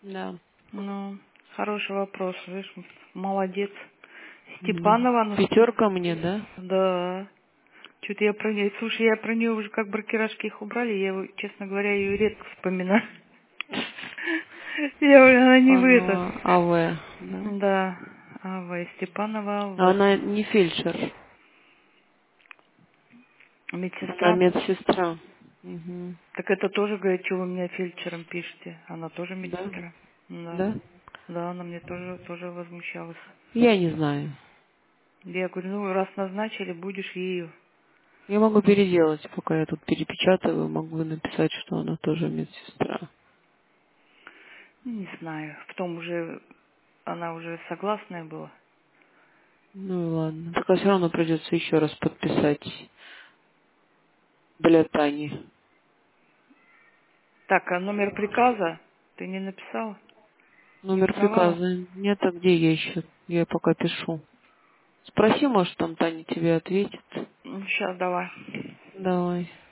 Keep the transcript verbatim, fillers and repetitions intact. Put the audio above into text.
Да. Ну, хороший вопрос, видишь, молодец. Мгм. Степанова, ну, Пятерка мне, да? да. Что-то я про нее, слушай, я про нее уже как бракерашки их убрали, я, его, честно говоря, ее редко вспоминаю. Я уже, она не в это. Она АВ, да? Да, Ава, Степанова, А Ава. она не фельдшер. Она Медсестра. медсестра. Мгм. Так это тоже, говорит, что вы мне фельдшером пишете. Она тоже Да? медсестра. Да. Да? Да, она мне тоже, тоже возмущалась. Я не знаю. Я говорю, ну, раз назначили, будешь ею. Я могу переделать, пока я тут перепечатываю, могу написать, что она тоже медсестра. Не знаю. Потом уже, она уже согласная была. Ну и ладно. Так все равно придется еще раз подписать для Тани. Так, а номер приказа ты не написала? Не Номер узнавала? приказа нет, а где я еще? Я пока пишу. Спроси, может, там Таня тебе ответит. Ну, сейчас давай. Давай.